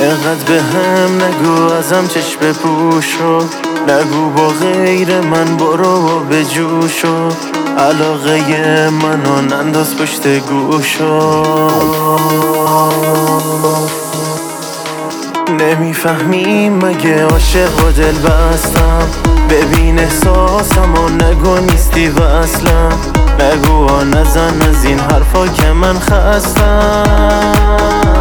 اینقدر به هم نگو ازم چشم پوشو، نگو با غیر من برو و به جوشو، علاقه منو ننداز پشت گوشو. نمیفهمی مگه عاشق و دل بستم؟ ببین احساسم و نگو نیستی وصلم، نگو نزن از این حرفا که من خستم.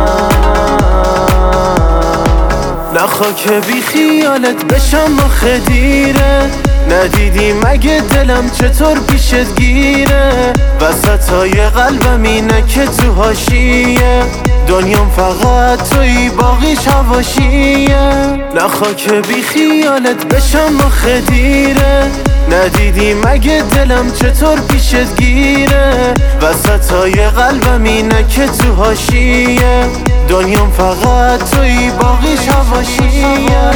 نخوا که بی خیالت بشم آخه دیره، ندیدی مگه دلم چطور پیشت گیره؟ وسطای قلبم اینه که تو حاشیه، دنیام فقط توی باقیش حواشیه. نخوا که بی خیالت بشم آخه دیره، ندیدی مگه دلم چطور پیشت گیره؟ وسطای قلبم اینه که تو حاشیه، دنیام فقط توی باقیش حواشیه.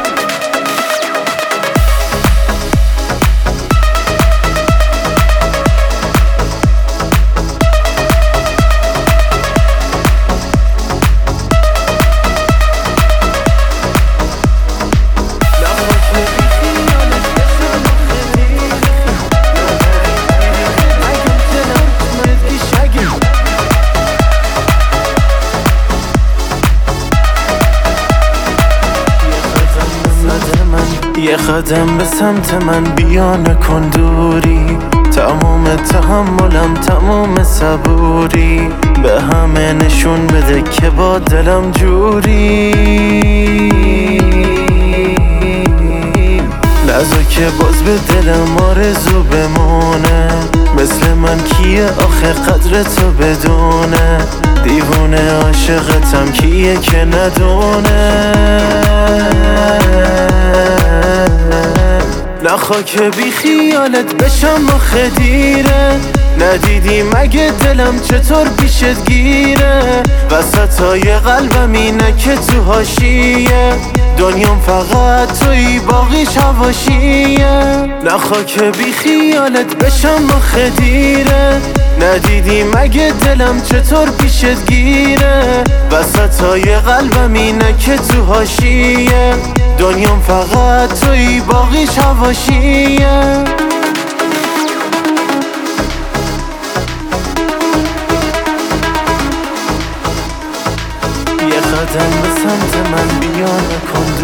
یه قدم به سمت من بیا نکن دوری، تموم تحملم تموم صبوری، به همه نشون بده که با دلم جوری. لحظه که باز به دلم آرزو بمونه، مثل من کیه آخه قدر تو بدونه؟ دیوونه عاشقتم کیه که ندونه؟ نخوا که بی خیالت بشم آخه دیره، ندیدی مگه دلم چطور پیشت گیره؟ وسطای قلبم اینه که تو حاشیه، دنیام فقط توی باقیش حواشیه. نخوا که بی خیالت بشم آخه دیره، ندیدی مگه دلم چطور پیشت گیره؟ وسطای قلبم اینه که تو حاشیه، دنیام فقط توی باقیش حواشیه. یه قدم به سمت من بیا نکن